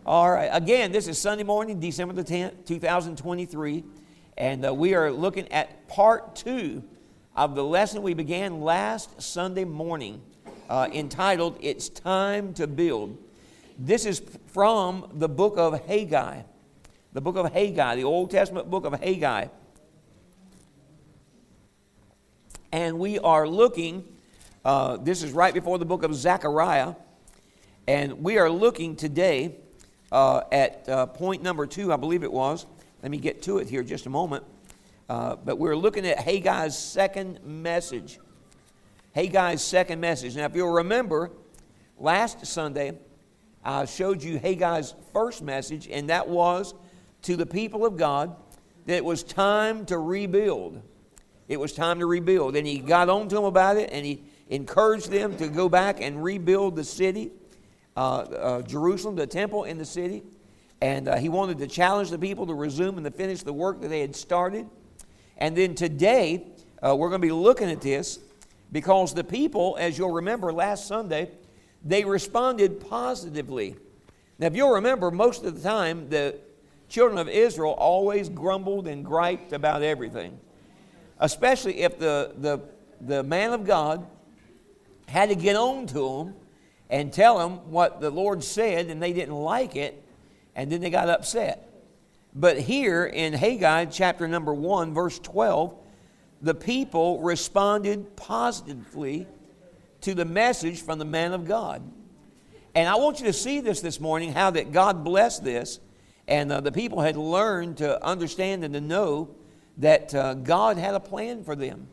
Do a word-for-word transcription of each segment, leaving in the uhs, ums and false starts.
All right. Again, this is Sunday morning, December the tenth, two thousand twenty-three. And uh, we are looking at part two of the lesson we began last Sunday morning, uh, entitled, It's Time to Build. This is from the book of Haggai. The book of Haggai, the Old Testament book of Haggai. And we are looking, uh, this is right before the book of Zechariah. And we are looking today uh, at uh, point number two, I believe it was. Let me get to it here just a moment. Uh, but we're looking at Haggai's second message. Haggai's second message. Now, if you'll remember, last Sunday, I showed you Haggai's first message, and that was to the people of God that it was time to rebuild. It was time to rebuild. And he got on to them about it, and he encouraged them to go back and rebuild the city. Uh, uh, Jerusalem, the temple in the city. And uh, he wanted to challenge the people to resume and to finish the work that they had started. And then today, uh, we're going to be looking at this because the people, as you'll remember last Sunday, they responded positively. Now, if you'll remember, most of the time, the children of Israel always grumbled and griped about everything. Especially if the, the, the man of God had to get on to them and tell them what the Lord said, and they didn't like it, and then they got upset. But here in Haggai chapter number one, verse twelve, the people responded positively to the message from the man of God. And I want you to see this this morning, how that God blessed this, and uh, the people had learned to understand and to know that uh, God had a plan for them.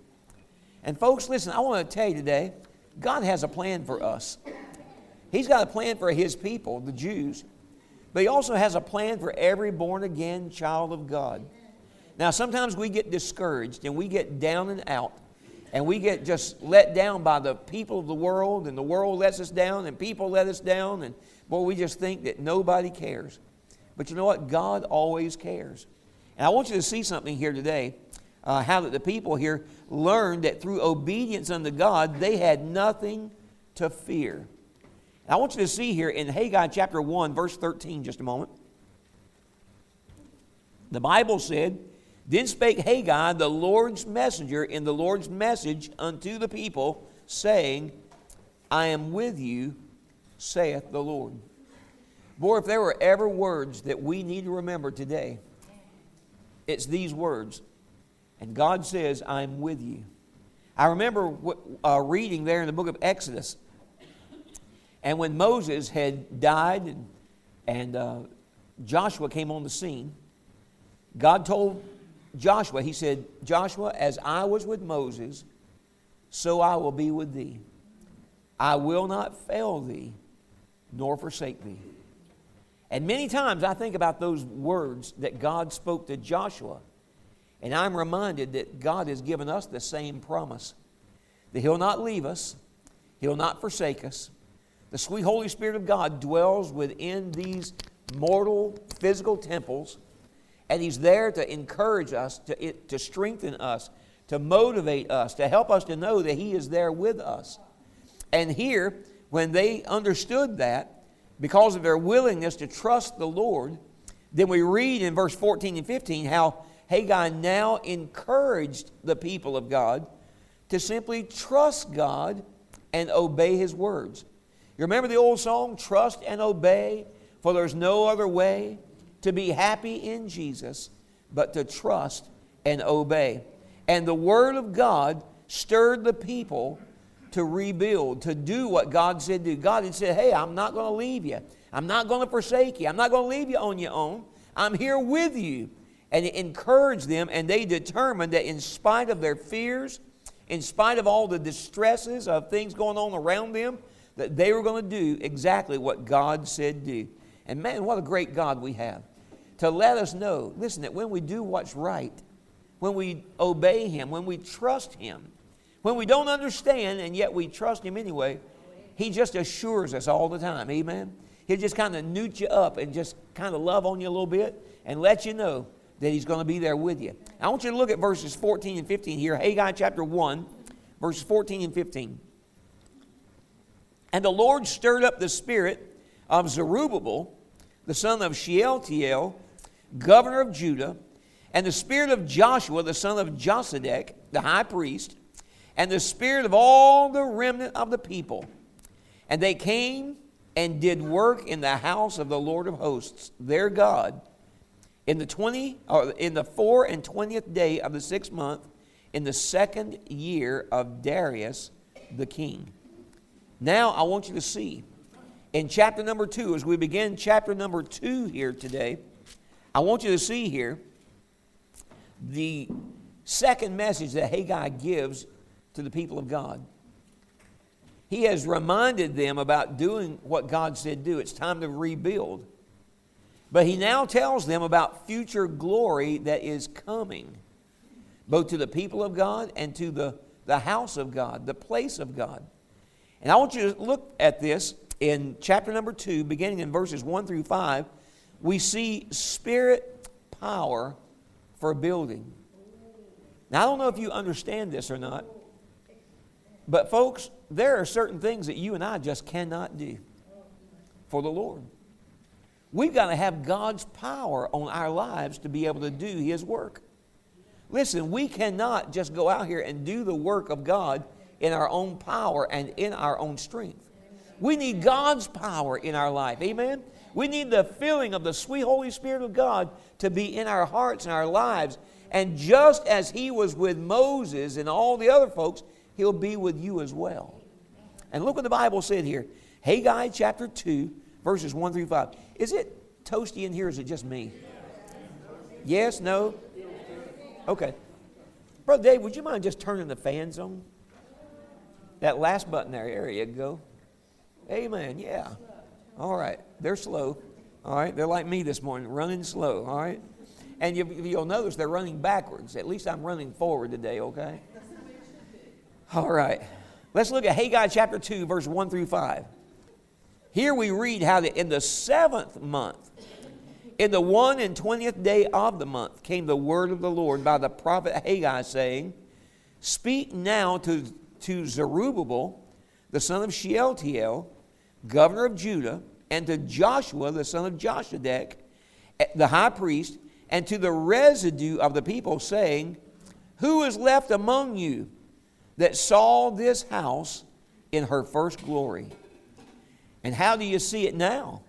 And folks, listen, I want to tell you today, God has a plan for us. He's got a plan for His people, the Jews. But He also has a plan for every born-again child of God. Now, sometimes we get discouraged and we get down and out. And we get just let down by the people of the world. And the world lets us down and people let us down. And, boy, we just think that nobody cares. But you know what? God always cares. And I want you to see something here today. Uh, how that the people here learned that through obedience unto God, they had nothing to fear. I want you to see here in Haggai chapter one, verse thirteen, just a moment. The Bible said, Then spake Haggai, the Lord's messenger, in the Lord's message unto the people, saying, I am with you, saith the Lord. Boy, if there were ever words that we need to remember today, it's these words. And God says, I am with you. I remember uh, reading there in the book of Exodus, and when Moses had died and, and uh, Joshua came on the scene, God told Joshua, He said, Joshua, as I was with Moses, so I will be with thee. I will not fail thee, nor forsake thee. And many times I think about those words that God spoke to Joshua, and I'm reminded that God has given us the same promise, that He'll not leave us, He'll not forsake us. The sweet Holy Spirit of God dwells within these mortal physical temples, and He's there to encourage us, to, to strengthen us, to motivate us, to help us to know that He is there with us. And here, when they understood that, because of their willingness to trust the Lord, then we read in verse fourteen and fifteen how Haggai now encouraged the people of God to simply trust God and obey His words. You remember the old song, Trust and Obey, for there's no other way to be happy in Jesus but to trust and obey. And the Word of God stirred the people to rebuild, to do what God said do. God had said, hey, I'm not going to leave you. I'm not going to forsake you. I'm not going to leave you on your own. I'm here with you. And it encouraged them, and they determined that in spite of their fears, in spite of all the distresses of things going on around them, that they were going to do exactly what God said do. And man, what a great God we have. To let us know, listen, that when we do what's right, when we obey Him, when we trust Him, when we don't understand and yet we trust Him anyway, He just assures us all the time. Amen? He'll just kind of newt you up and just kind of love on you a little bit and let you know that He's going to be there with you. I want you to look at verses fourteen and fifteen here. Haggai chapter one, verses fourteen and fifteen. And the Lord stirred up the spirit of Zerubbabel, the son of Shealtiel, governor of Judah, and the spirit of Joshua, the son of Josedek, the high priest, and the spirit of all the remnant of the people. And they came and did work in the house of the Lord of hosts, their God, in the twenty or in the four and twentieth day of the sixth month, in the second year of Darius the king. Now I want you to see in chapter number two, as we begin chapter number two here today, I want you to see here the second message that Haggai gives to the people of God. He has reminded them about doing what God said do. It's time to rebuild. But he now tells them about future glory that is coming, both to the people of God and to the, the house of God, the place of God. And I want you to look at this in chapter number two, beginning in verses one through five. We see spirit power for building. Now, I don't know if you understand this or not, but folks, there are certain things that you and I just cannot do for the Lord. We've got to have God's power on our lives to be able to do His work. Listen, we cannot just go out here and do the work of God in our own power and in our own strength. We need God's power in our life. Amen? We need the filling of the sweet Holy Spirit of God to be in our hearts and our lives. And just as He was with Moses and all the other folks, He'll be with you as well. And look what the Bible said here. Haggai chapter two, verses one through five. Is it toasty in here or is it just me? Yes? No? Okay. Brother Dave, would you mind just turning the fans on? That last button there. There you go. Amen. Yeah. All right. They're slow. All right. They're like me this morning, running slow. All right. And you, you'll notice they're running backwards. At least I'm running forward today, okay? All right. Let's look at Haggai chapter two, verse one through five. Here we read how that in the seventh month, in the one and twentieth day of the month, came the word of the Lord by the prophet Haggai, saying, Speak now to, to Zerubbabel, the son of Shealtiel, governor of Judah, and to Joshua, the son of Josedek, the high priest, and to the residue of the people, saying, Who is left among you that saw this house in her first glory? And how do you see it now?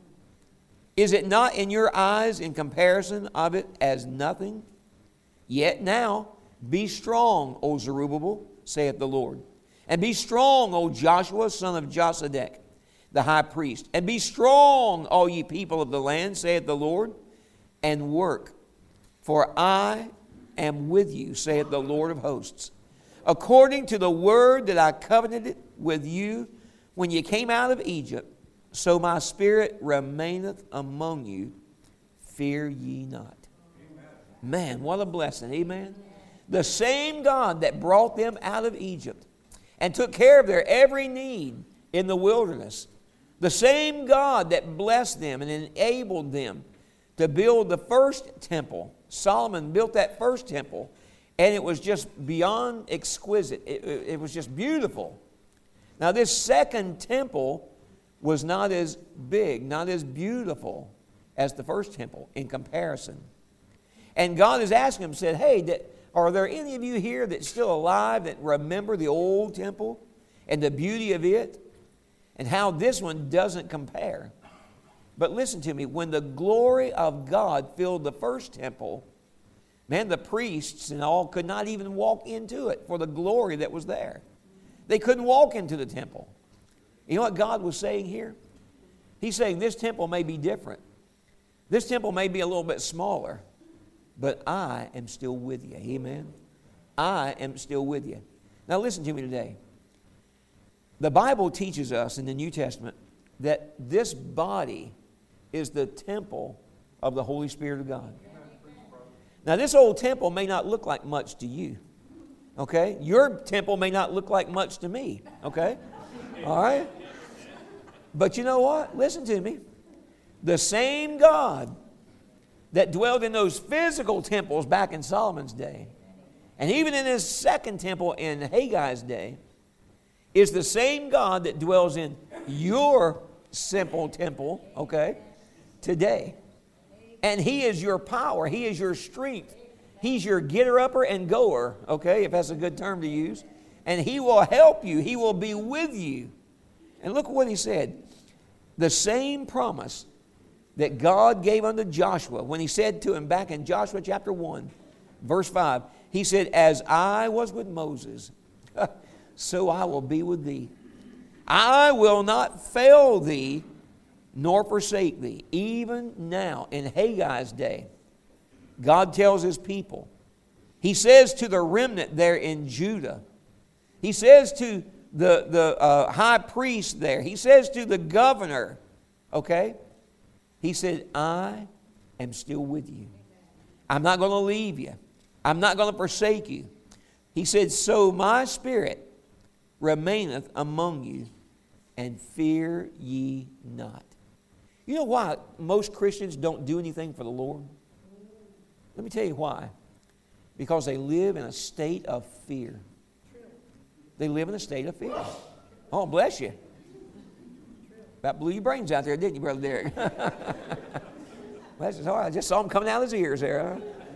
Is it not in your eyes in comparison of it as nothing? Yet now be strong, O Zerubbabel, saith the Lord. And be strong, O Joshua, son of Josedek, the high priest. And be strong, all ye people of the land, saith the Lord, and work. For I am with you, saith the Lord of hosts. According to the word that I covenanted with you when you came out of Egypt, so my spirit remaineth among you. Fear ye not. Amen. Man, what a blessing. Amen. The same God that brought them out of Egypt and took care of their every need in the wilderness. The same God that blessed them and enabled them to build the first temple. Solomon built that first temple, and it was just beyond exquisite. It, it, it was just beautiful. Now this second temple was not as big, not as beautiful as the first temple in comparison. And God is asking him, said, hey, that, are there any of you here that's still alive that remember the old temple and the beauty of it and how this one doesn't compare? But listen to me, when the glory of God filled the first temple, man, the priests and all could not even walk into it for the glory that was there. They couldn't walk into the temple. You know what God was saying here? He's saying this temple may be different. This temple may be a little bit smaller, but I am still with you. Amen? I am still with you. Now listen to me today. The Bible teaches us in the New Testament that this body is the temple of the Holy Spirit of God. Now this old temple may not look like much to you. Okay? Your temple may not look like much to me. Okay? All right? But you know what? Listen to me. The same God that dwelled in those physical temples back in Solomon's day, and even in his second temple in Haggai's day, is the same God that dwells in your simple temple, okay? today. And He is your power. He is your strength. He's your getter-upper and goer, okay, if that's a good term to use. And He will help you. He will be with you. And look what He said. The same promise that God gave unto Joshua when He said to him back in Joshua chapter one, verse five, He said, as I was with Moses, so I will be with thee. I will not fail thee, nor forsake thee. Even now, in Haggai's day, God tells His people, He says to the remnant there in Judah, He says to the, the uh, high priest there, He says to the governor, okay? He said, I am still with you. I'm not going to leave you. I'm not going to forsake you. He said, so my spirit remaineth among you, and fear ye not. You know why most Christians don't do anything for the Lord? Let me tell you why. Because they live in a state of fear. They live in a state of fear. Oh, bless you. That blew your brains out there, didn't you, Brother Derek? Bless his heart. I just saw him coming out of his ears there.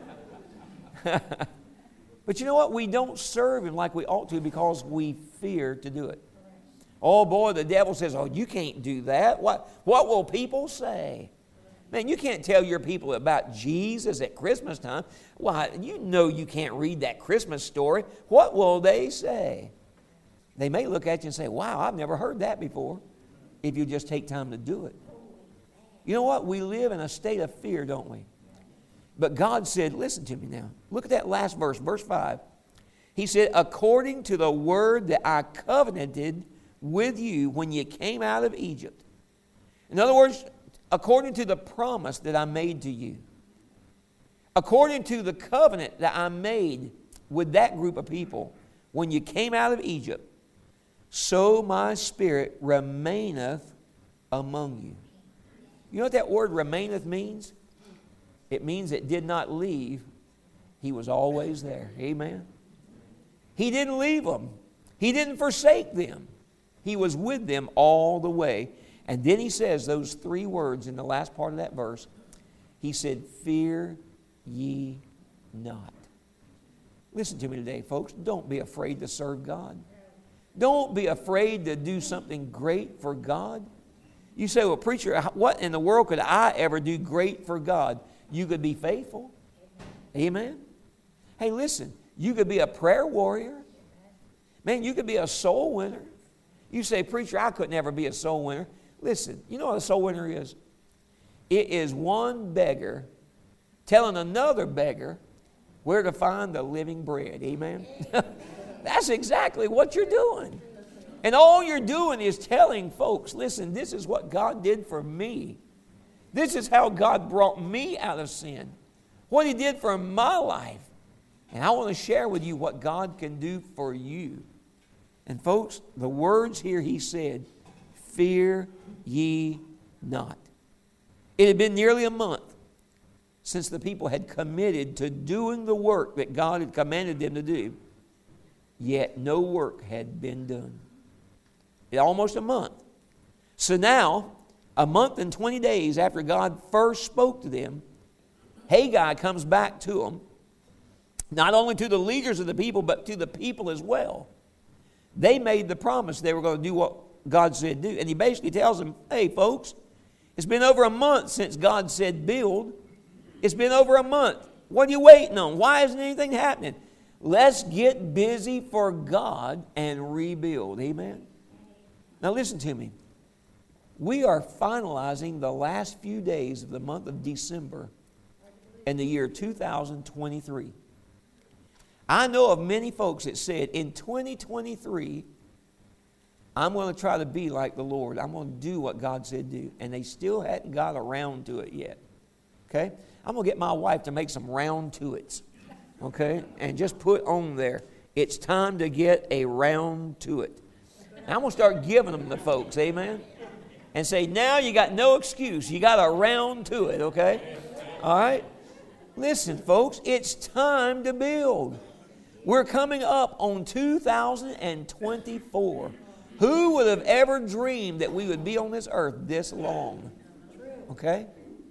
Huh? But you know what? We don't serve Him like we ought to because we fear to do it. Oh boy, the devil says, oh, you can't do that. What, what will people say? Man, you can't tell your people about Jesus at Christmas time. Why, you know you can't read that Christmas story. What will they say? They may look at you and say, wow, I've never heard that before, if you just take time to do it. You know what? We live in a state of fear, don't we? But God said, listen to me now. Look at that last verse, verse five. He said, according to the word that I covenanted with you when you came out of Egypt. In other words, according to the promise that I made to you. According to the covenant that I made with that group of people when you came out of Egypt. So my spirit remaineth among you. You know what that word remaineth means? It means it did not leave. He was always there. Amen. He didn't leave them. He didn't forsake them. He was with them all the way. And then He says those three words in the last part of that verse. He said, fear ye not. Listen to me today, folks. Don't be afraid to serve God. Don't be afraid to do something great for God. You say, well, preacher, what in the world could I ever do great for God? You could be faithful. Amen. Hey, listen, you could be a prayer warrior. Man, you could be a soul winner. You say, preacher, I could never be a soul winner. Listen, you know what a soul winner is? It is one beggar telling another beggar where to find the living bread. Amen. That's exactly what you're doing. And all you're doing is telling folks, listen, this is what God did for me. This is how God brought me out of sin. What He did for my life. And I want to share with you what God can do for you. And folks, the words here He said, fear ye not. It had been nearly a month since the people had committed to doing the work that God had commanded them to do. Yet no work had been done. It almost a month. So now, a month and twenty days after God first spoke to them, Haggai comes back to them, not only to the leaders of the people, but to the people as well. They made the promise they were going to do what God said do. And he basically tells them, hey, folks, it's been over a month since God said build. It's been over a month. What are you waiting on? Why isn't anything happening? Let's get busy for God and rebuild. Amen? Now listen to me. We are finalizing the last few days of the month of December in the year two thousand twenty-three. I know of many folks that said, in twenty twenty-three, I'm going to try to be like the Lord. I'm going to do what God said do. And they still hadn't got around to it yet. Okay? I'm going to get my wife to make some round to its. Okay? And just put on there, it's time to get a round to it. And I'm going to start giving them to folks. Amen? And say, now you got no excuse. You got a round to it. Okay? All right? Listen, folks, it's time to build. We're coming up on two thousand twenty-four. Who would have ever dreamed that we would be on this earth this long? Okay?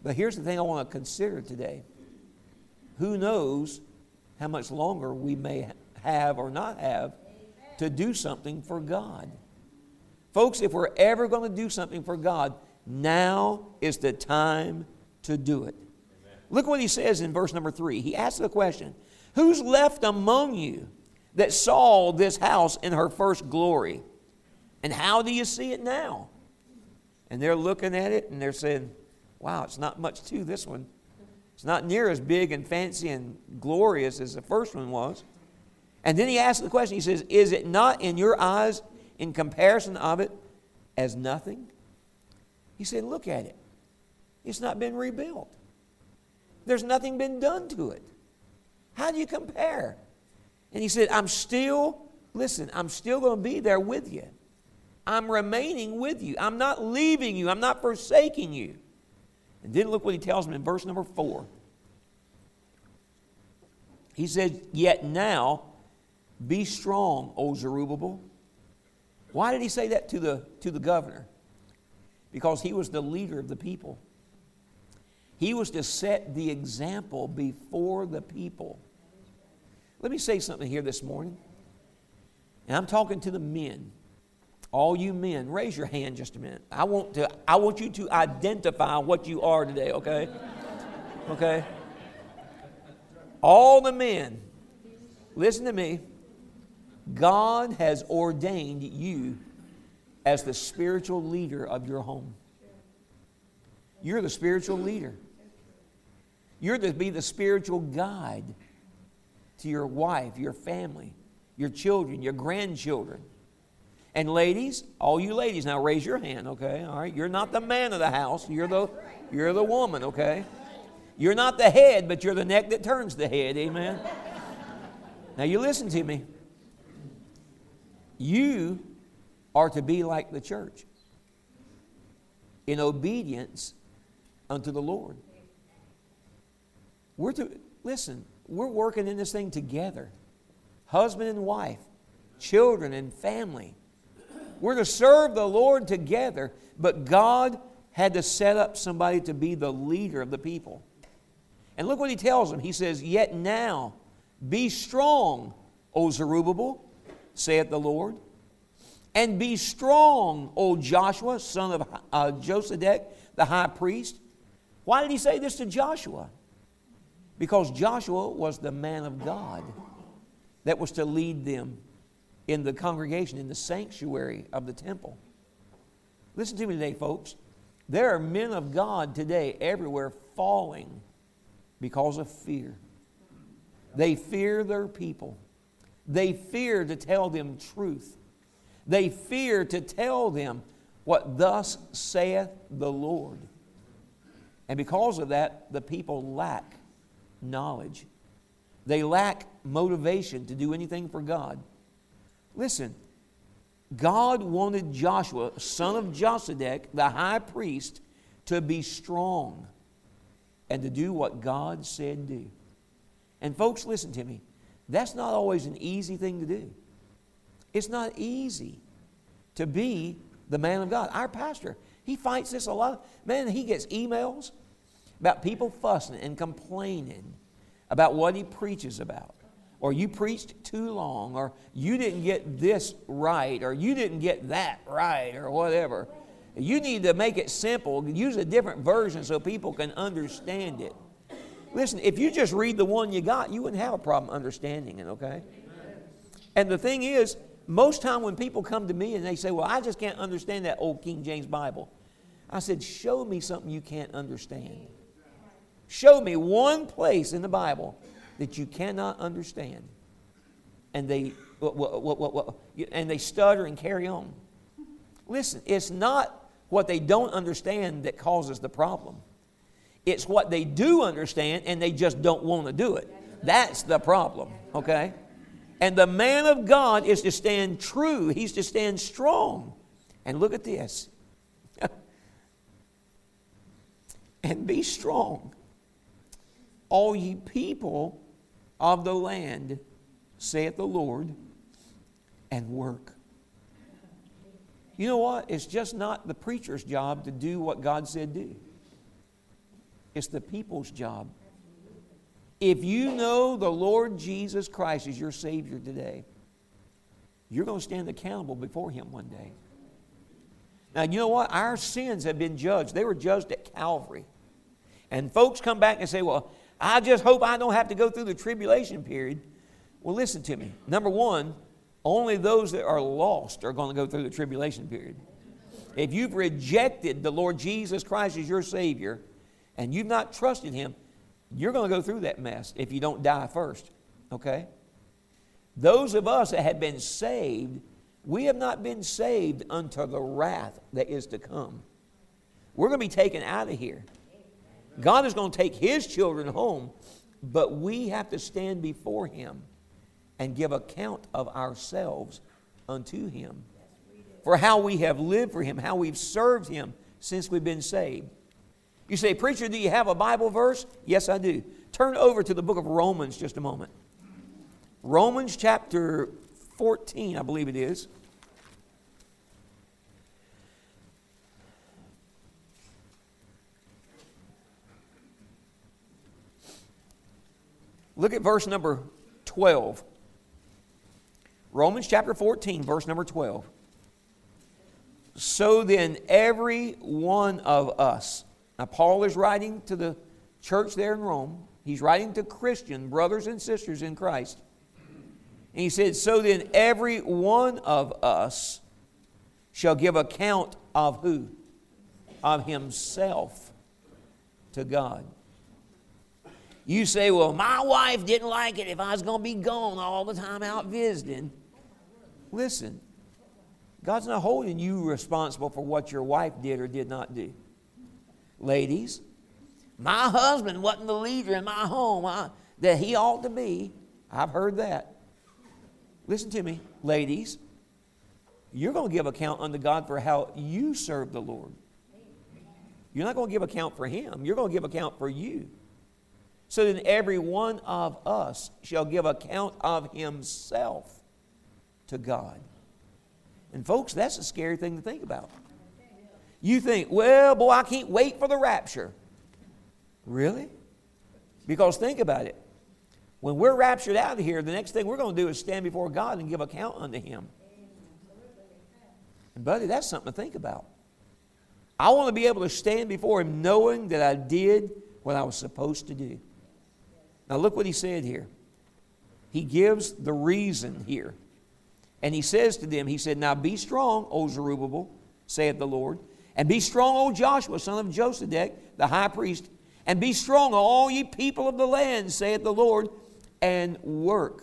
But here's the thing I want to consider today. Who knows how much longer we may have or not have to do something for God. Folks, if we're ever going to do something for God, now is the time to do it. Amen. Look what he says in verse number three. He asks the question, who's left among you that saw this house in her first glory? And how do you see it now? And they're looking at it and they're saying, wow, it's not much to this one. It's not near as big and fancy and glorious as the first one was. And then he asks the question, he says, is it not in your eyes in comparison of it as nothing? He said, look at it. It's not been rebuilt. There's nothing been done to it. How do you compare? And he said, I'm still, listen, I'm still going to be there with you. I'm remaining with you. I'm not leaving you. I'm not forsaking you. And then look what he tells them in verse number four. He said, yet now be strong, O Zerubbabel. Why did he say that to the, to the governor? Because he was the leader of the people. He was to set the example before the people. Let me say something here this morning. And I'm talking to the men. All you men, raise your hand just a minute. I want to I want you to identify what you are today, okay? Okay? All the men, listen to me. God has ordained you as the spiritual leader of your home. You're the spiritual leader. You're to be the spiritual guide to your wife, your family, your children, your grandchildren. And ladies, all you ladies, now raise your hand, okay? All right, you're not the man of the house. You're the, you're the woman, okay? You're not the head, but you're the neck that turns the head, amen? Now you listen to me. You are to be like the church in obedience unto the Lord. We're to, listen, we're working in this thing together. Husband and wife, children and family. We're to serve the Lord together, but God had to set up somebody to be the leader of the people. And look what he tells them. He says, yet now be strong, O Zerubbabel, saith the Lord, and be strong, O Joshua, son of uh, Josedek, the high priest. Why did he say this to Joshua? Because Joshua was the man of God that was to lead them in the congregation, in the sanctuary of the temple. Listen to me today, folks. There are men of God today everywhere falling because of fear. They fear their people. They fear to tell them truth. They fear to tell them what thus saith the Lord. And because of that, the people lack knowledge. They lack motivation to do anything for God. Listen, God wanted Joshua, son of Josedek, the high priest, to be strong and to do what God said do. And folks, listen to me. That's not always an easy thing to do. It's not easy to be the man of God. Our pastor, he fights this a lot. Man, he gets emails about people fussing and complaining about what he preaches about. Or you preached too long, or you didn't get this right, or you didn't get that right, or whatever. You need to make it simple. Use a different version so people can understand it. Listen, if you just read the one you got, you wouldn't have a problem understanding it, okay? And the thing is, most time when people come to me and they say, well, I just can't understand that old King James Bible. I said, show me something you can't understand. Show me one place in the Bible that you cannot understand. And they what, what, what, what, and they stutter and carry on. Listen, it's not what they don't understand that causes the problem. It's what they do understand and they just don't want to do it. That's the problem, okay? And the man of God is to stand true. He's to stand strong. And look at this. And be strong, all ye people of the land, saith the Lord, and work. You know what? It's just not the preacher's job to do what God said do. It's the people's job. If you know the Lord Jesus Christ is your Savior today, you're going to stand accountable before Him one day. Now, you know what? Our sins have been judged. They were judged at Calvary. And folks come back and say, well, I just hope I don't have to go through the tribulation period. Well, listen to me. Number one, only those that are lost are going to go through the tribulation period. If you've rejected the Lord Jesus Christ as your Savior and you've not trusted Him, you're going to go through that mess if you don't die first. Okay? Those of us that have been saved, we have not been saved unto the wrath that is to come. We're going to be taken out of here. God is going to take His children home, but we have to stand before Him and give account of ourselves unto Him for how we have lived for Him, how we've served Him since we've been saved. You say, preacher, do you have a Bible verse? Yes, I do. Turn over to the book of Romans just a moment. Romans chapter fourteen, I believe it is. Look at verse number twelve. Romans chapter fourteen, verse number twelve. So then every one of us. Now Paul is writing to the church there in Rome. He's writing to Christian brothers and sisters in Christ. And he said, so then every one of us shall give account of who? Of himself to God. You say, well, my wife didn't like it if I was going to be gone all the time out visiting. Listen, God's not holding you responsible for what your wife did or did not do. Ladies, my husband wasn't the leader in my home I, that he ought to be. I've heard that. Listen to me, ladies. You're going to give account unto God for how you serve the Lord. You're not going to give account for Him. You're going to give account for you. So then every one of us shall give account of himself to God. And folks, that's a scary thing to think about. You think, well, boy, I can't wait for the rapture. Really? Because think about it. When we're raptured out of here, the next thing we're going to do is stand before God and give account unto Him. And buddy, that's something to think about. I want to be able to stand before Him knowing that I did what I was supposed to do. Now look what he said here. He gives the reason here. And he says to them, he said, now be strong, O Zerubbabel, saith the Lord, and be strong, O Joshua, son of Josedech, the high priest, and be strong, all ye people of the land, saith the Lord, and work.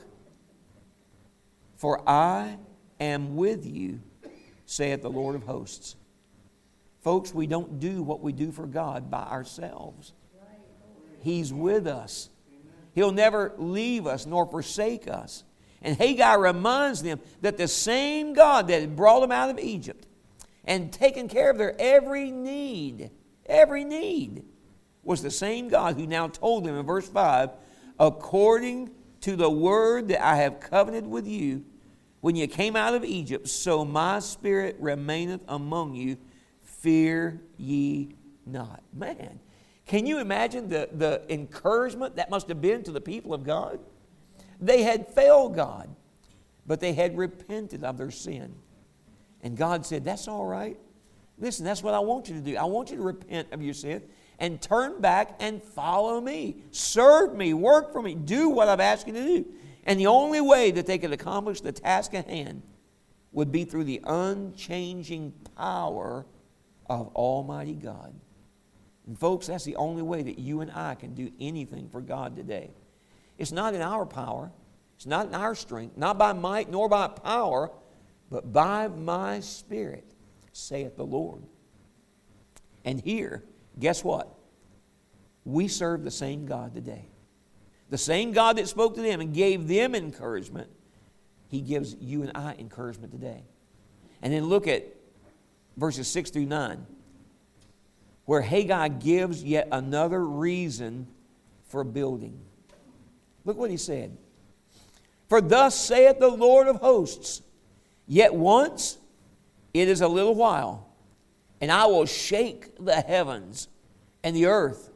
For I am with you, saith the Lord of hosts. Folks, we don't do what we do for God by ourselves. He's with us. He'll never leave us nor forsake us. And Haggai reminds them that the same God that had brought them out of Egypt and taken care of their every need, every need, was the same God who now told them in verse five, according to the word that I have covenanted with you when you came out of Egypt, so my spirit remaineth among you, fear ye not. Man, can you imagine the, the encouragement that must have been to the people of God? They had failed God, but they had repented of their sin. And God said, that's all right. Listen, that's what I want you to do. I want you to repent of your sin and turn back and follow me. Serve me, work for me, do what I've asked you to do. And the only way that they could accomplish the task at hand would be through the unchanging power of Almighty God. And folks, that's the only way that you and I can do anything for God today. It's not in our power. It's not in our strength. Not by might nor by power, but by my Spirit, saith the Lord. And here, guess what? We serve the same God today. The same God that spoke to them and gave them encouragement, He gives you and I encouragement today. And then look at verses six through nine, where Haggai gives yet another reason for building. Look what he said. For thus saith the Lord of hosts, yet once it is a little while, and I will shake the heavens and the earth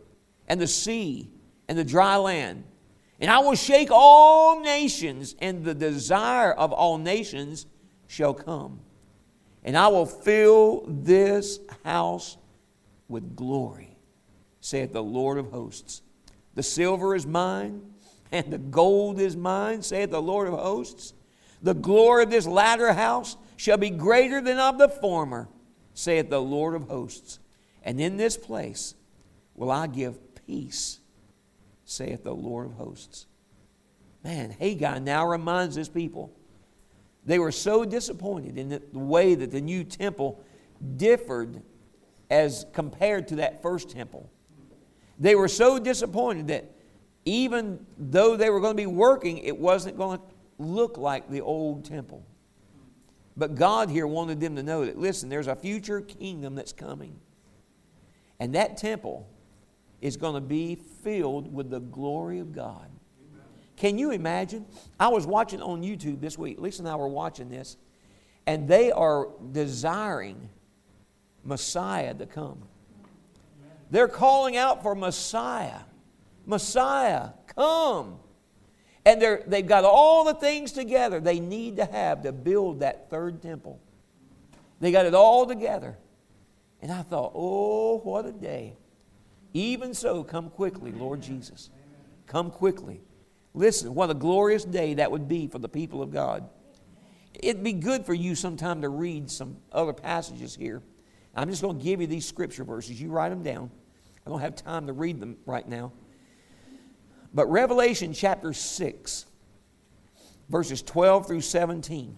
and the sea and the dry land. And I will shake all nations, and the desire of all nations shall come. And I will fill this house with glory, saith the Lord of hosts. The silver is mine, and the gold is mine, saith the Lord of hosts. The glory of this latter house shall be greater than of the former, saith the Lord of hosts. And in this place will I give peace, saith the Lord of hosts. Man, Haggai now reminds his people. They were so disappointed in the way that the new temple differed as compared to that first temple. They were so disappointed that even though they were going to be working, it wasn't going to look like the old temple. But God here wanted them to know that, listen, there's a future kingdom that's coming. And that temple is going to be filled with the glory of God. Amen. Can you imagine? I was watching on YouTube this week. Lisa and I were watching this. And they are desiring Messiah to come. Amen. They're calling out for Messiah. Messiah, come. And they're, they've got all the things together they need to have to build that third temple. They got it all together. And I thought, oh, what a day. Even so, come quickly, Lord Jesus. Come quickly. Listen, what a glorious day that would be for the people of God. It'd be good for you sometime to read some other passages here. I'm just going to give you these scripture verses. You write them down. I don't have time to read them right now. But Revelation chapter six, verses twelve through seventeen.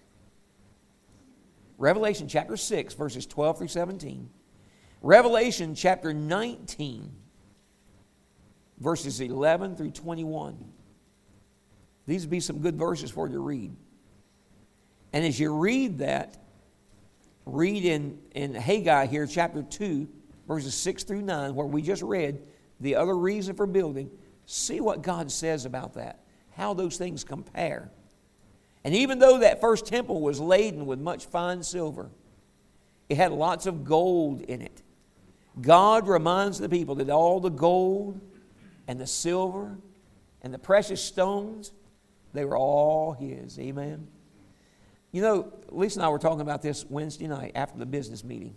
Revelation chapter six, verses twelve through seventeen. Revelation chapter nineteen, verses eleven through twenty-one. These would be some good verses for you to read. And as you read that, read in, in Haggai here, chapter two, verses six through nine, where we just read the other reason for building. See what God says about that, how those things compare. And even though that first temple was laden with much fine silver, it had lots of gold in it. God reminds the people that all the gold and the silver and the precious stones, they were all His. Amen. You know, Lisa and I were talking about this Wednesday night after the business meeting.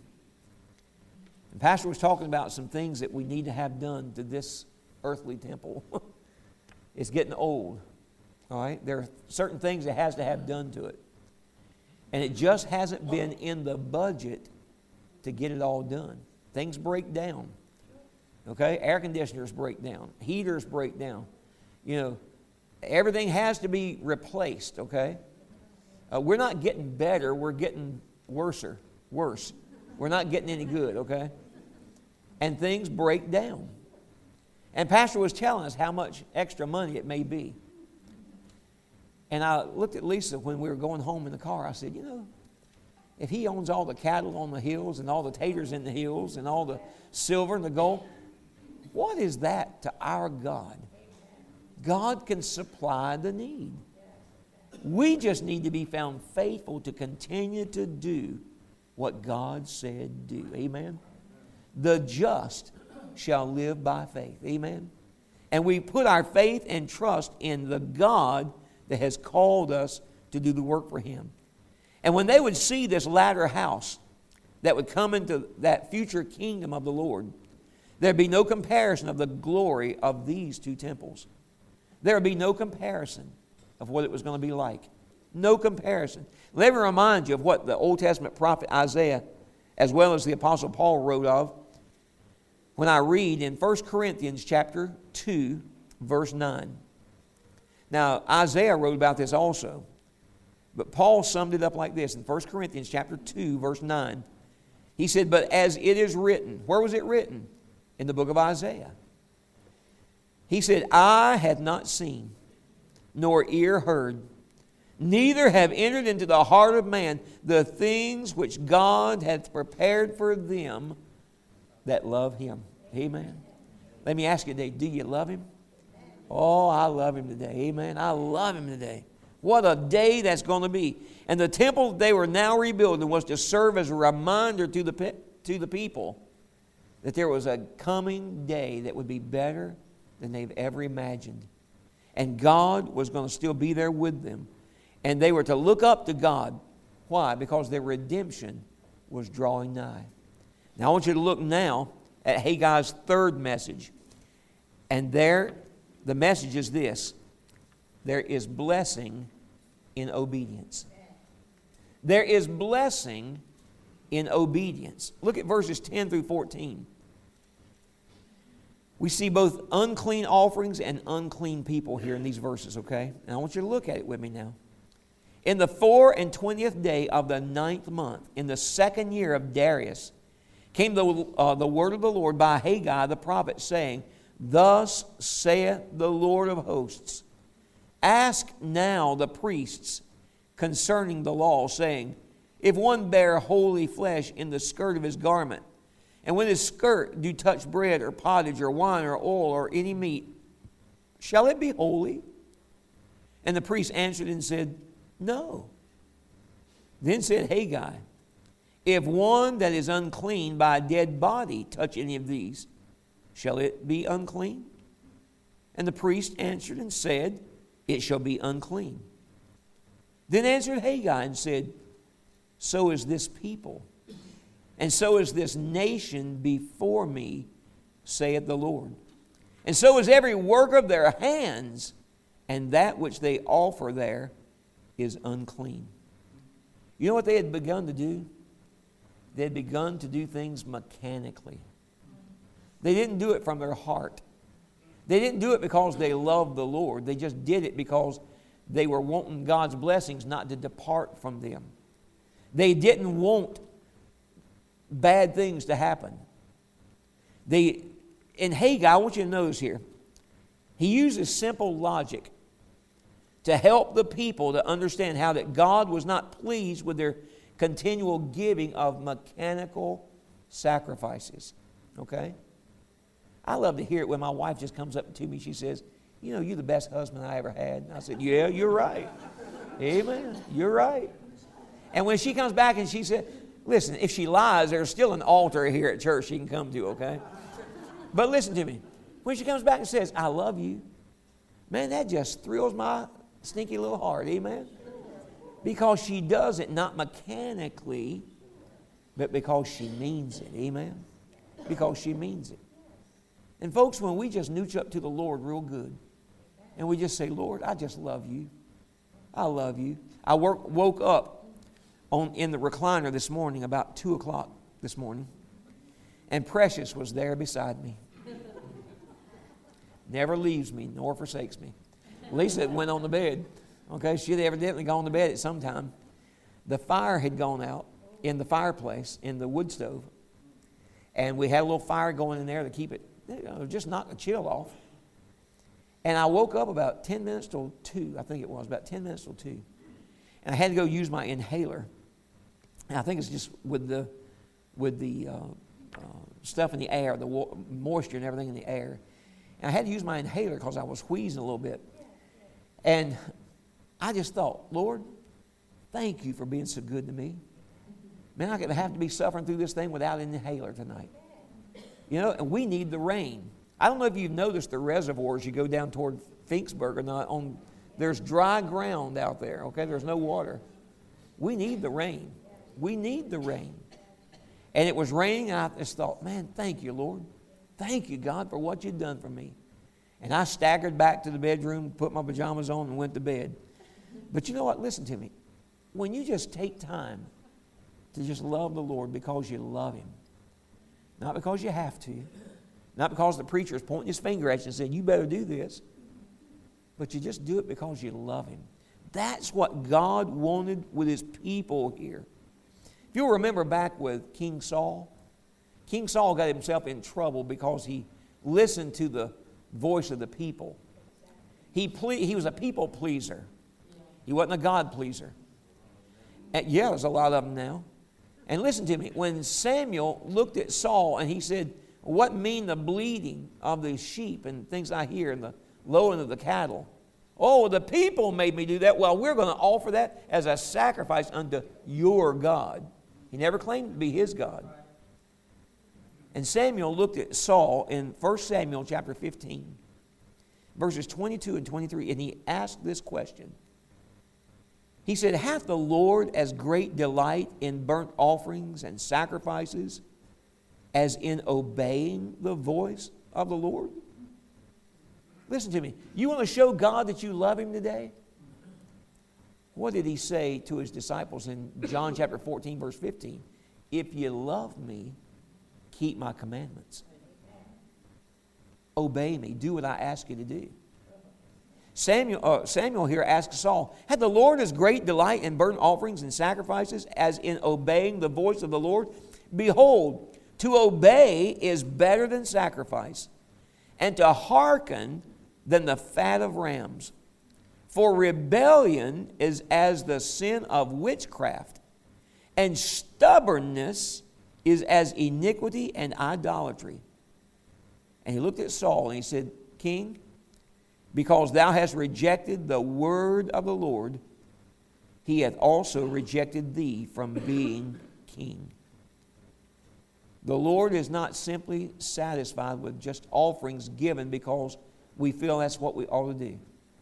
The pastor was talking about some things that we need to have done to this earthly temple. It's getting old. All right? There are certain things it has to have done to it. And it just hasn't been in the budget to get it all done. Things break down. Okay? Air conditioners break down. Heaters break down. You know, everything has to be replaced. Okay? Uh, we're not getting better. We're getting worser. Worse. We're not getting any good. Okay? And things break down. And Pastor was telling us how much extra money it may be. And I looked at Lisa when we were going home in the car. I said, you know, if He owns all the cattle on the hills and all the taters in the hills and all the silver and the gold, what is that to our God? God can supply the need. We just need to be found faithful to continue to do what God said do. Amen? The just shall live by faith. Amen? And we put our faith and trust in the God that has called us to do the work for Him. And when they would see this latter house that would come into that future kingdom of the Lord, there'd be no comparison of the glory of these two temples. There would be no comparison of what it was going to be like. No comparison. Let me remind you of what the Old Testament prophet Isaiah, as well as the Apostle Paul, wrote of when I read in First Corinthians chapter two, verse nine. Now, Isaiah wrote about this also, but Paul summed it up like this in First Corinthians chapter two, verse nine. He said, but as it is written. Where was it written? In the book of Isaiah. He said, eye hath not seen, nor ear heard, neither have entered into the heart of man the things which God hath prepared for them that love Him. Amen. Let me ask you today, do you love Him? Oh, I love Him today. Amen. I love Him today. What a day that's going to be. And the temple they were now rebuilding was to serve as a reminder to the, to the people that there was a coming day that would be better than they've ever imagined. And God was going to still be there with them. And they were to look up to God. Why? Because their redemption was drawing nigh. Now I want you to look now at Haggai's third message. And there, the message is this: there is blessing in obedience. There is blessing in obedience. Look at verses ten through fourteen. We see both unclean offerings and unclean people here in these verses, okay? And I want you to look at it with me now. In the four and twentieth day of the ninth month, in the second year of Darius, came the, uh, the word of the Lord by Haggai the prophet, saying, Thus saith the Lord of hosts, Ask now the priests concerning the law, saying, If one bear holy flesh in the skirt of his garment, and when his skirt do touch bread or pottage or wine or oil or any meat, shall it be holy? And the priest answered and said, No. Then said Haggai, If one that is unclean by a dead body touch any of these, shall it be unclean? And the priest answered and said, It shall be unclean. Then answered Haggai and said, So is this people, and so is this nation before me, saith the Lord. And so is every work of their hands, and that which they offer there is unclean. You know what they had begun to do? They had begun to do things mechanically. They didn't do it from their heart. They didn't do it because they loved the Lord. They just did it because they were wanting God's blessings not to depart from them. They didn't want bad things to happen. They, in Haggai, I want you to notice here, he uses simple logic to help the people to understand how that God was not pleased with their continual giving of mechanical sacrifices. Okay? I love to hear it when my wife just comes up to me. She says, You know, you're the best husband I ever had. And I said, Yeah, you're right. Amen. You're right. And when she comes back and she said, Listen, if she lies, there's still an altar here at church she can come to, okay? But listen to me. When she comes back and says, I love you, man, that just thrills my stinky little heart, amen? Because she does it not mechanically, but because she means it, amen? Because she means it. And folks, when we just nooch up to the Lord real good, and we just say, Lord, I just love you. I love you. I work, woke up on in the recliner this morning about two o'clock this morning, and Precious was there beside me. Never leaves me nor forsakes me. Lisa went on the bed. Okay, she had evidently gone to bed at some time. The fire had gone out in the fireplace in the wood stove, and we had a little fire going in there to keep it, you know, just knock the chill off. And I woke up about ten minutes till two, I think it was, about ten minutes till two. And I had to go use my inhaler. And I think it's just with the with the uh, uh, stuff in the air, the wa- moisture and everything in the air. And I had to use my inhaler because I was wheezing a little bit. And I just thought, Lord, thank you for being so good to me. Man, I could have to be suffering through this thing without an inhaler tonight. You know, and we need the rain. I don't know if you've noticed the reservoirs you go down toward Finksburg or not. On, there's dry ground out there, okay? There's no water. We need the rain. We need the rain. And it was raining, and I just thought, man, thank you, Lord. Thank you, God, for what you've done for me. And I staggered back to the bedroom, put my pajamas on, and went to bed. But you know what? Listen to me. When you just take time to just love the Lord because you love Him, not because you have to, not because the preacher is pointing his finger at you and saying, you better do this, but you just do it because you love Him. That's what God wanted with His people here. If you'll remember back with King Saul, King Saul got himself in trouble because he listened to the voice of the people. He, ple- he was a people pleaser. He wasn't a God pleaser. And yeah, there's a lot of them now. And listen to me, when Samuel looked at Saul and he said, what mean the bleating of the sheep and things I hear and the lowing of the cattle? Oh, the people made me do that. Well, we're going to offer that as a sacrifice unto your God. He never claimed to be his God. And Samuel looked at Saul in First Samuel chapter fifteen, verses twenty-two and twenty-three, and he asked this question. He said, hath the Lord as great delight in burnt offerings and sacrifices as in obeying the voice of the Lord? Listen to me. You want to show God that you love Him today? What did He say to His disciples in John chapter fourteen, verse fifteen? If you love me, keep my commandments. Obey me. Do what I ask you to do. Samuel, uh, Samuel here asks Saul, had the Lord as great delight in burnt offerings and sacrifices as in obeying the voice of the Lord? Behold, to obey is better than sacrifice, and to hearken than the fat of rams. For rebellion is as the sin of witchcraft, and stubbornness is as iniquity and idolatry. And he looked at Saul and he said, King, because thou hast rejected the word of the Lord, He hath also rejected thee from being king. The Lord is not simply satisfied with just offerings given because we feel that's what we ought to do.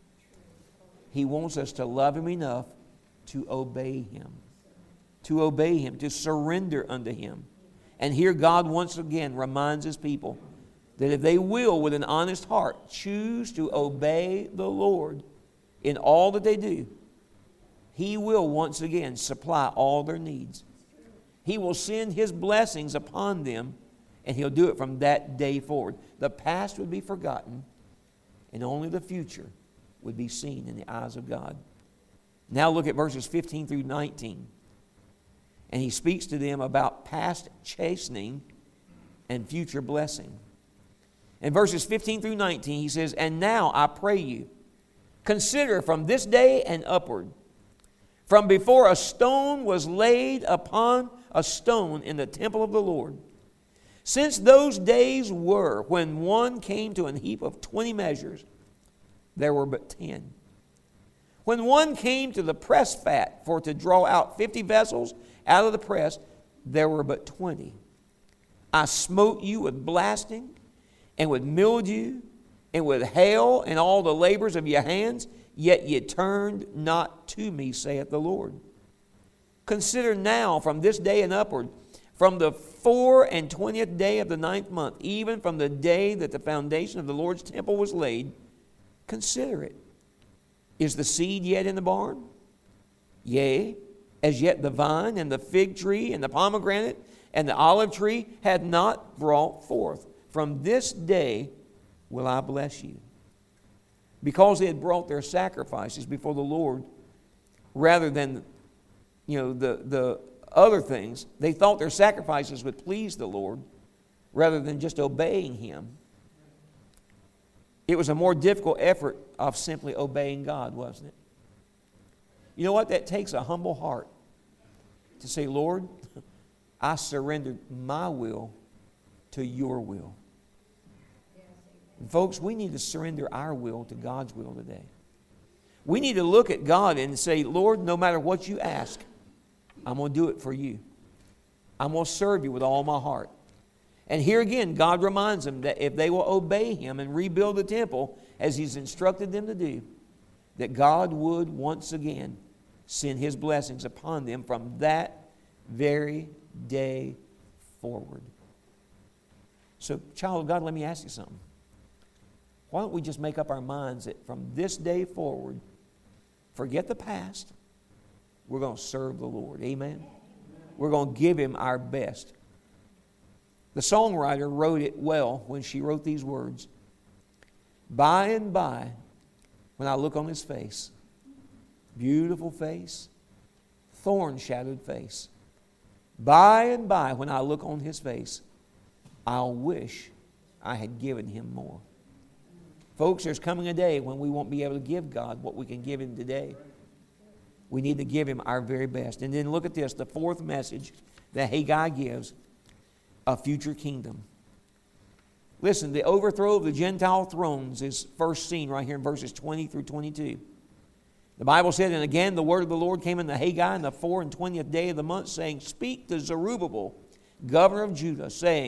He wants us to love Him enough to obey Him. To obey Him, to surrender unto Him. And here God once again reminds His people that if they will, with an honest heart, choose to obey the Lord in all that they do, He will once again supply all their needs. He will send His blessings upon them, and He'll do it from that day forward. The past would be forgotten, and only the future would be seen in the eyes of God. Now look at verses fifteen through nineteen. And He speaks to them about past chastening and future blessing. In verses fifteen through nineteen, He says, and now I pray you, consider from this day and upward, from before a stone was laid upon a stone in the temple of the Lord, since those days were when one came to an heap of twenty measures, there were but ten. When one came to the press fat for to draw out fifty vessels out of the press, there were but twenty. I smote you with blasting, and with mildew, and with hail, and all the labors of your hands, yet ye turned not to me, saith the Lord. Consider now from this day and upward, from the four and twentieth day of the ninth month, even from the day that the foundation of the Lord's temple was laid, consider it. Is the seed yet in the barn? Yea, as yet the vine and the fig tree and the pomegranate and the olive tree had not brought forth. From this day will I bless you. Because they had brought their sacrifices before the Lord, rather than, you know, the, the other things, they thought their sacrifices would please the Lord, rather than just obeying Him. It was a more difficult effort of simply obeying God, wasn't it? You know what? That takes a humble heart to say, Lord, I surrendered my will to your will. And folks, we need to surrender our will to God's will today. We need to look at God and say, Lord, no matter what you ask, I'm going to do it for you. I'm going to serve you with all my heart. And here again, God reminds them that if they will obey Him and rebuild the temple as He's instructed them to do, that God would once again send His blessings upon them from that very day forward. So, child of God, let me ask you something. Why don't we just make up our minds that from this day forward, forget the past, we're going to serve the Lord. Amen? We're going to give Him our best. The songwriter wrote it well when she wrote these words. By and by, when I look on His face, beautiful face, thorn-shadowed face, by and by, when I look on His face, I'll wish I had given Him more. Folks, there's coming a day when we won't be able to give God what we can give Him today. We need to give Him our very best. And then look at this, the fourth message that Haggai gives, a future kingdom. Listen, the overthrow of the Gentile thrones is first seen right here in verses twenty through twenty-two. The Bible said, and again the word of the Lord came unto Haggai in the four and twentieth day of the month, saying, Speak to Zerubbabel, governor of Judah, saying,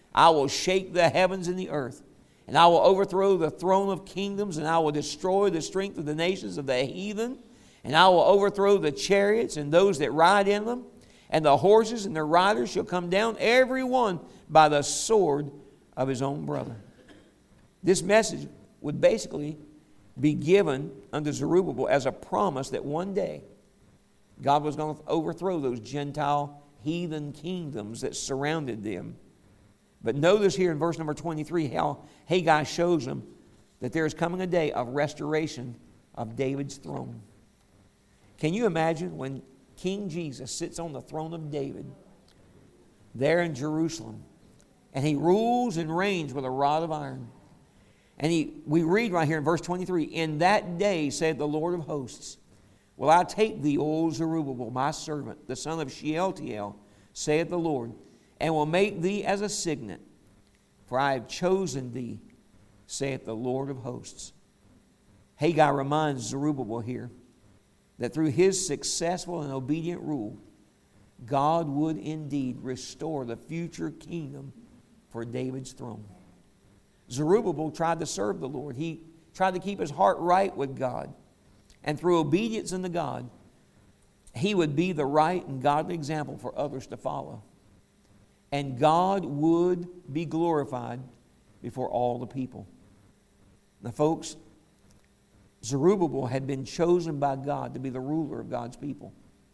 I will shake the heavens and the earth, and I will overthrow the throne of kingdoms, and I will destroy the strength of the nations of the heathen, and I will overthrow the chariots and those that ride in them, and the horses and their riders shall come down, every one by the sword of his own brother. This message would basically be given unto Zerubbabel as a promise that one day God was going to overthrow those Gentile heathen kingdoms that surrounded them. But notice here in verse number twenty-three how Haggai shows them that there is coming a day of restoration of David's throne. Can you imagine when King Jesus sits on the throne of David there in Jerusalem, and he rules and reigns with a rod of iron? And he, we read right here in verse twenty-three, in that day, saith the Lord of hosts, will I take thee, O Zerubbabel, my servant, the son of Shealtiel, saith the Lord, and will make thee as a signet, for I have chosen thee, saith the Lord of hosts. Haggai reminds Zerubbabel here that through his successful and obedient rule, God would indeed restore the future kingdom for David's throne. Zerubbabel tried to serve the Lord. He tried to keep his heart right with God. And through obedience unto God, he would be the right and godly example for others to follow. And God would be glorified before all the people. Now, folks, Zerubbabel had been chosen by God to be the ruler of God's people.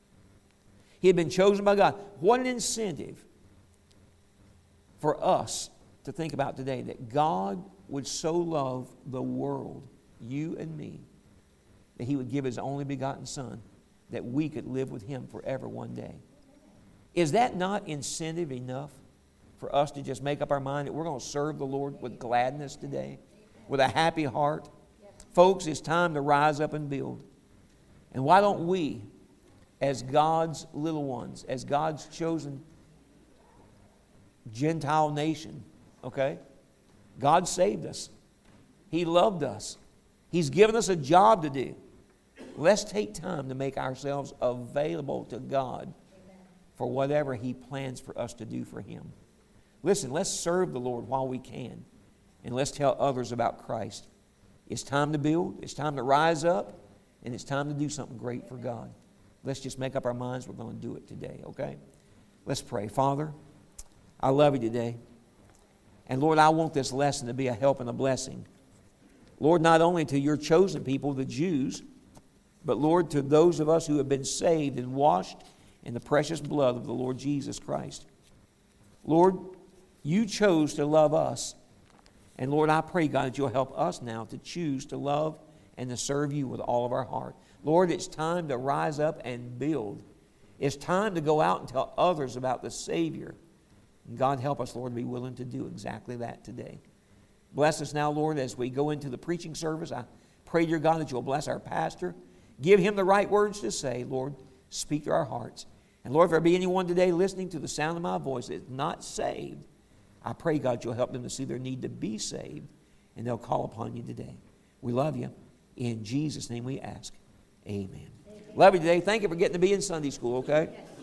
He had been chosen by God. What an incentive for us to think about today, that God would so love the world, you and me, that He would give His only begotten Son, that we could live with Him forever one day. Is that not incentive enough for us to just make up our mind that we're going to serve the Lord with gladness today, with a happy heart? Folks, it's time to rise up and build. And why don't we, as God's little ones, as God's chosen Gentile nation, okay? God saved us. He loved us. He's given us a job to do. Let's take time to make ourselves available to God for whatever He plans for us to do for Him. Listen, let's serve the Lord while we can, and let's tell others about Christ. It's time to build. It's time to rise up, and it's time to do something great for God. Let's just make up our minds we're going to do it today, okay? Let's pray. Father, I love You today. And Lord, I want this lesson to be a help and a blessing. Lord, not only to Your chosen people, the Jews, but Lord, to those of us who have been saved and washed in the precious blood of the Lord Jesus Christ. Lord, You chose to love us. And Lord, I pray, God, that You'll help us now to choose to love and to serve You with all of our heart. Lord, it's time to rise up and build. It's time to go out and tell others about the Savior. And God, help us, Lord, to be willing to do exactly that today. Bless us now, Lord, as we go into the preaching service. I pray, dear God, that You'll bless our pastor. Give him the right words to say, Lord. Speak to our hearts. And Lord, if there be anyone today listening to the sound of my voice that is not saved, I pray, God, You'll help them to see their need to be saved, and they'll call upon You today. We love You. In Jesus' name we ask. Amen. Amen. Love you today. Thank you for getting to be in Sunday school, okay? Yes.